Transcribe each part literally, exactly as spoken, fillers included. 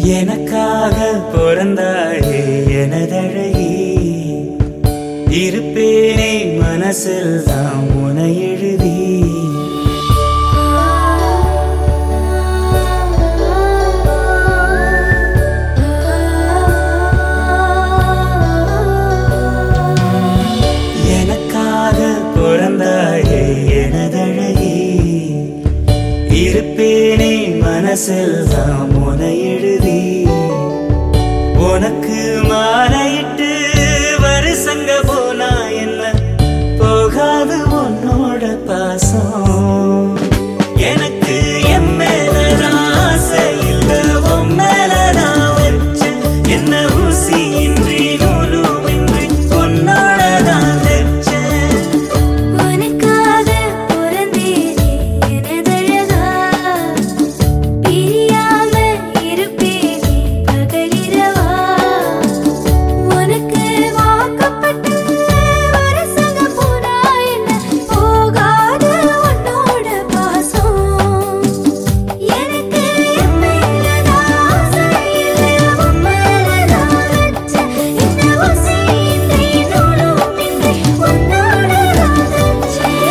எனக்காக பிறந்தாயே எனதழகி, இருப்பேனே மனசில் தான் உனை எழுதி. எனக்காக பிறந்தாயே எனதழகி, இருப்பேனே மனசில் தான் உனை எழுதி. உனக்கு மாலையிட்டு வருஷங்க போனா என்ன போகாது உன்னோட பாசம். எனக்கு என் மேலதான் ஆசை இல்ல, உன் மேலதான் வச்சு என்ன ஊசி இன்றி நூலும் இன்றி உன்னோடதான் வச்சேன். உனக்காக பிறந்தேனே எனதழகா, பிரியாம இருப்பேனே பகலிரவா. உனக்கு வாக்கப்பட்ட வருஷங்க போனா என்ன போகாது உன்னோட பாசம். எனக்கு என் மேலதான் ஆசை இல்ல, உன் மேலதான் வச்சு என்ன ஊசி இன்றி நூலும் இன்றி உன்னோடதான் வச்சேன்.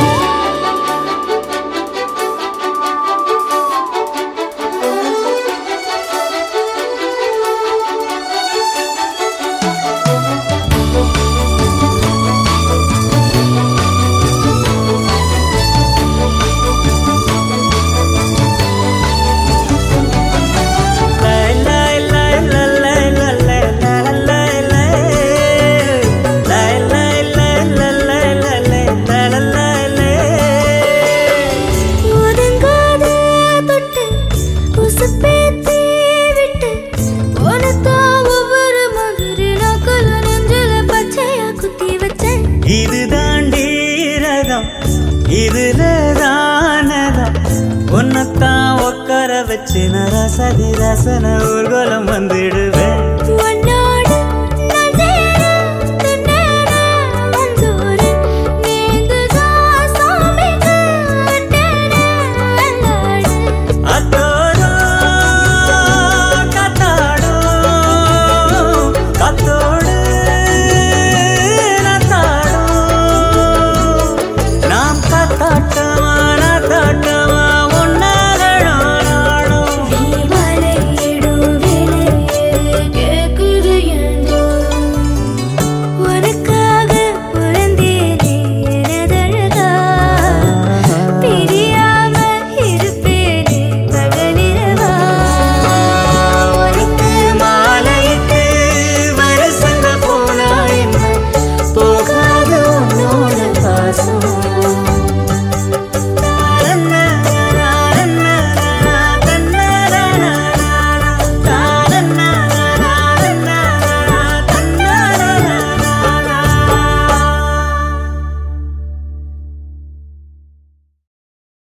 ஒதுங்காத தொட்டு உசுப்பேத்தி விட்டு உனத்தான் ஒவ்வொரு மாதிரி நாக்குல நெஞ்சில பச்சையா குத்தி வச்சேன். இது தாண்டி ரகம் இதுல தானதம், உன்னத்தான் உட்கார வச்சு நான் ரசதி ரசன ஊர்வலம் வந்துடுவேன்.